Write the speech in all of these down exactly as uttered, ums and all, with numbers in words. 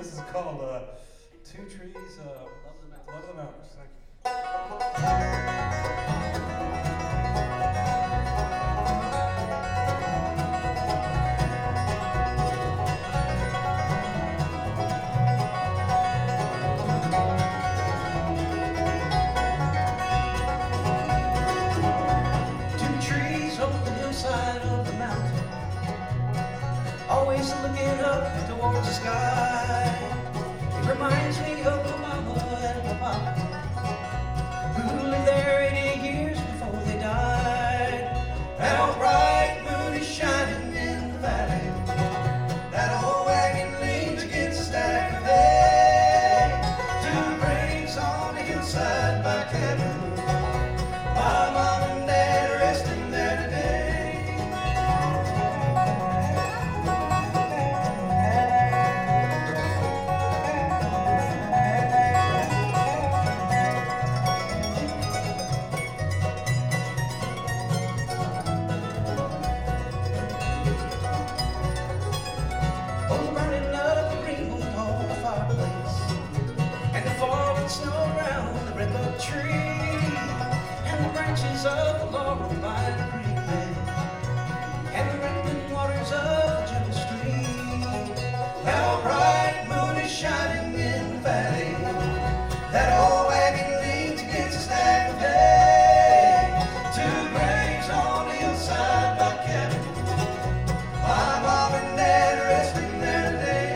This is called uh, Two Trees, uh, Love of the Mountains. Thank you. Always looking up towards the sky. It reminds me of my mama and my papa, who lived there eighty years before they died. That old bright moon is shining in the valley. That old wagon leans against a stack of hay. Two graves on the hillside by cabin. My mom and dad are resting there today. Snow around the redbud tree and the branches of the laurel by the creek bed and the rippling waters of the gentle stream. That old bright moon is shining in the valley. That old wagon leans against a stack of hay. Two graves on the hillside by cabin. My mom and dad are resting there today.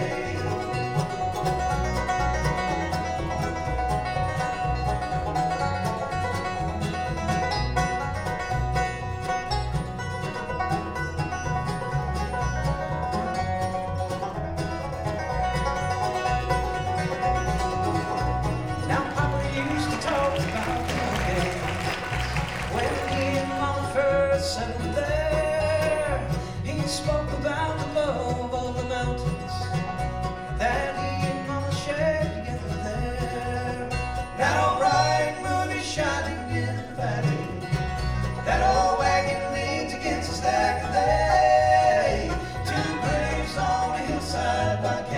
Settled there, he spoke about the love of the mountains that he and Mama shared together there. That old bright moon is shining in the valley. That old wagon leans against a stack of hay. Two graves on a hillside by